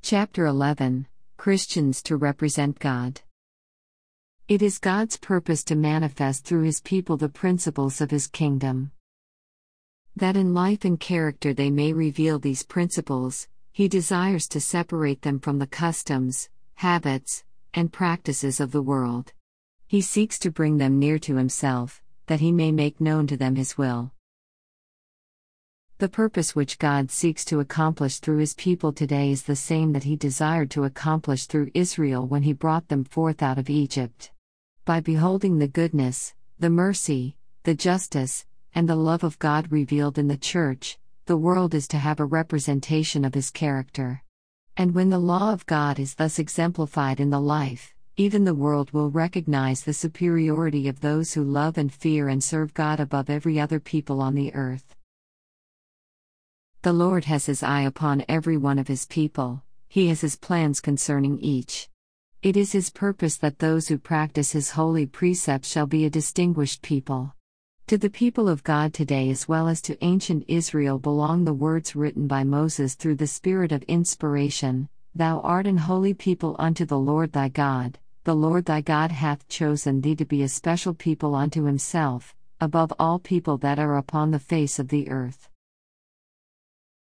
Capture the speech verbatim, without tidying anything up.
Chapter eleven Christians to represent God. It is God's purpose to manifest through His people the principles of His kingdom. That in life and character they may reveal these principles, He desires to separate them from the customs, habits, and practices of the world. He seeks to bring them near to Himself, that He may make known to them His will. The purpose which God seeks to accomplish through His people today is the same that He desired to accomplish through Israel when He brought them forth out of Egypt. By beholding the goodness, the mercy, the justice, and the love of God revealed in the Church, the world is to have a representation of His character. And when the law of God is thus exemplified in the life, even the world will recognize the superiority of those who love and fear and serve God above every other people on the earth. The Lord has His eye upon every one of His people. He has His plans concerning each. It is His purpose that those who practice His holy precepts shall be a distinguished people. To the people of God today as well as to ancient Israel belong the words written by Moses through the spirit of inspiration, "Thou art an holy people unto the Lord thy God. The Lord thy God hath chosen thee to be a special people unto Himself, above all people that are upon the face of the earth."